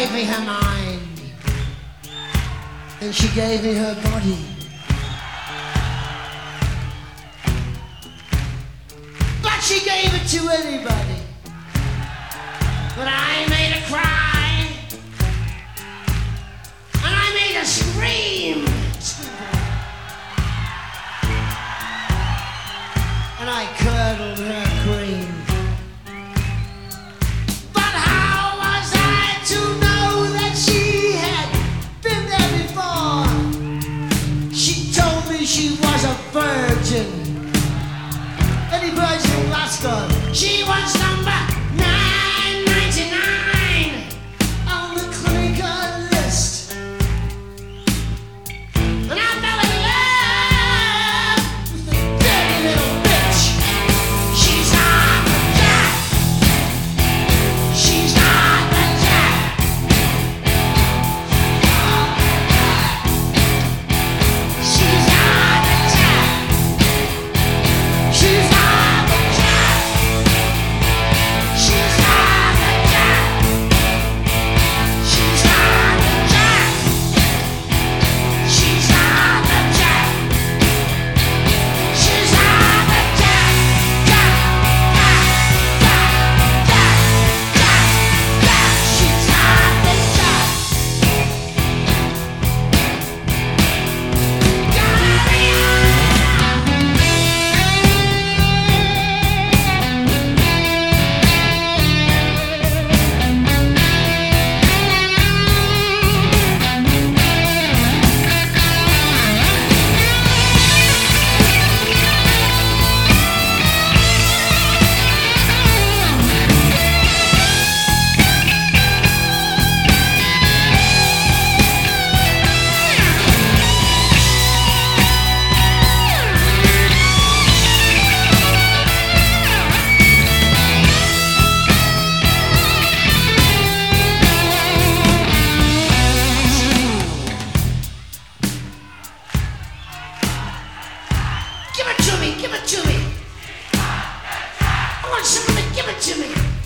gave me her mind. Then she gave me her body. But she gave it to anybody. But I made her cry. And I made her scream. And I curdled her cream. But how was I to know that she had been there before? She told me she was a virgin. Any virgin lost her. She was number 999 on the clinker list. And I fell in love with the dirty little bitch. She's not the jack. She's not the jack. She's not the jack. She's not the jack. She's not the jack. She's not the jack. She's not the jack. She's not the jack. Jack, jack, jack, jack, jack, jack. She's not the jack. Give it to me, give it to me. I want somebody to give it to me.